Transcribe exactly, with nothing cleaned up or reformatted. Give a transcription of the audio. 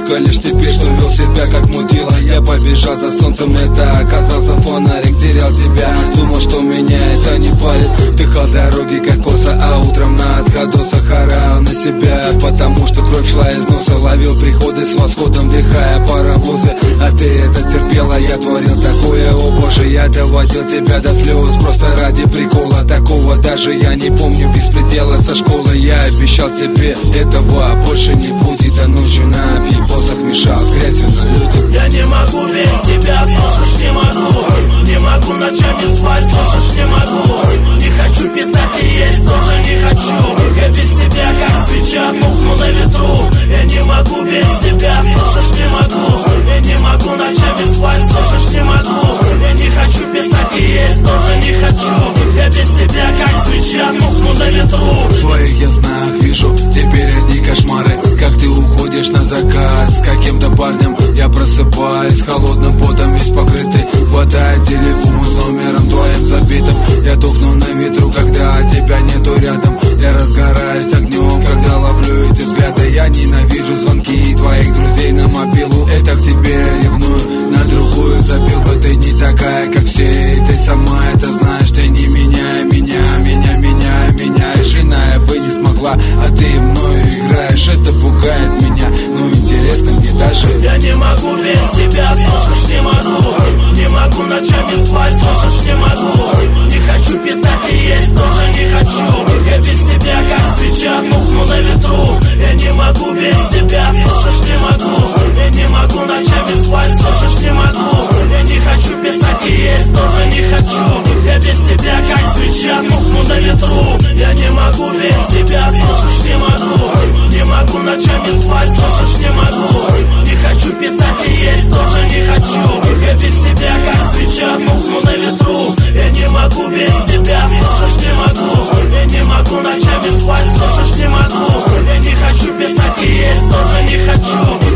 только лишь теперь, что вел себя как мудила. Я побежал за солнцем, это оказался фонарик. Терял тебя, думал, что меня это не парит. Дыхал дороги как коса, а утром на отходосах орал на себя, потому что кровь шла из носа. Ловил приходы с восходом, дыхая паровозы. А ты это терпела, я творил такое, о боже. Я доводил тебя до слез, просто ради прикола. Такого даже я не помню без предела. Со школы я обещал тебе, этого больше не будет. А ночью на пьепосах мешал с грязью на людях. Я не могу без тебя, слушаешь, не могу. Не могу ночами спать, слушаешь, не могу. Не хочу писать и есть тоже не хочу. Я без тебя как свеча, тухну на ветру. Я не могу без тебя, слушаешь, не могу. Я не могу ночами спать, слушаешь, не могу. Я не хочу писать и есть тоже не хочу. Я без тебя как свеча, тухну на ветру. В своих я снах вижу теперь одни кошмары. Как ты уходишь на закат с каким-то парнем. Я просыпаюсь холодным потом, весь покрытый. Хватает телефон с номером твоим забитым. Я тухну на ветру, когда тебя нету рядом. Я разгораюсь огнем, когда ловлю эти взгляды. Я ненавижу звонки твоих друзей на мобилу. Это к тебе ревную, на другую забил бы. Ты не такая, как все, и ты сама это знаешь. Ты не меняй меня, меня, меня, меняешь. Иная бы не смогла, а ты мною играешь. Это пугает меня, ну интересно мне даже. Я не могу без тебя, слушаешь, не могу. Не могу ночами спать, слушаешь, не могу. Не хочу писать и есть тоже не хочу. Я без тебя как свеча, тухну на ветру. Я не могу без тебя, слушаешь, не могу. Я не могу ночами спать, слушаешь, не могу. Я не хочу писать и есть тоже не хочу. Я без тебя как свеча, тухну на ветру. Я не могу без тебя, слушаешь, не могу. Не могу ночами спать, слушаешь, не могу. Не хочу писать и есть тоже не хочу. Я без тебя как свеча, тухну на ветру. Я не могу без тебя, слушаешь, не могу. Я не могу ночами спать, слушаешь, не могу. Я не хочу писать и есть тоже не хочу.